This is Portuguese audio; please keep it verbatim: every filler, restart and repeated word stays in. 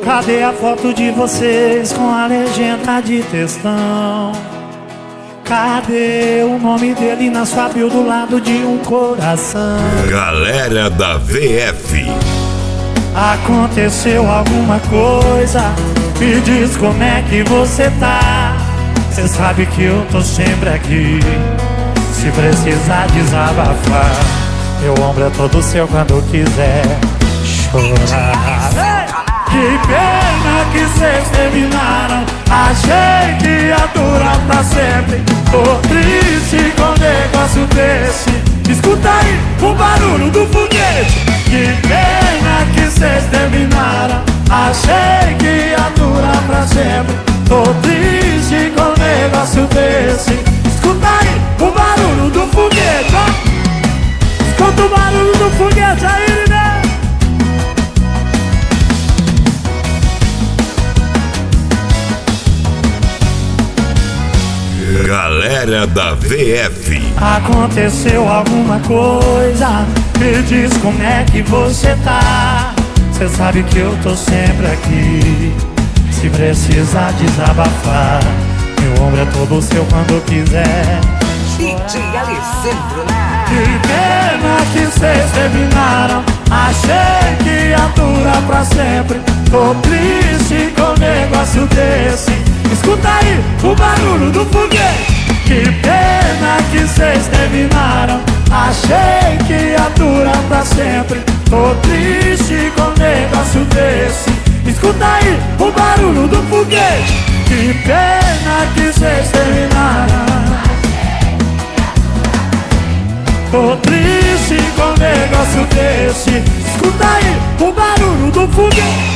Cadê a foto de vocês com a legenda de textão? Cadê o nome dele na sua bio do lado de um coração? Galera da V F. Aconteceu alguma coisa? Me diz como é que você tá. Cê sabe que eu tô sempre aqui, se precisar desabafar. Meu ombro é todo seu quando quiser chorar. Que pena que cês terminaram. Achei que ia durar pra sempre. Tô triste com um negócio desse. Escuta aí o barulho do foguete. Que pena que cês terminaram. Achei que ia durar pra sempre. Tô triste com um negócio desse. Escuta aí o barulho do foguete, ó. Escuta o barulho do foguete aí, né? Galera da V F. Aconteceu alguma coisa? Me diz como é que você tá. Cê sabe que eu tô sempre aqui, se precisar desabafar. Meu ombro é todo seu quando quiser D J Alessandro, né? Que pena que cês terminaram. Achei que ia durar pra sempre. Tô triste com um negócio desse. Escuta aí o barulho do foguete. Que pena que cês terminaram. Achei que ia durar pra sempre. Tô triste com um negócio desse. Escuta aí o barulho do foguete. Que pena que cês terminaram. Tô triste com um negócio desse. Escuta aí o barulho do foguete.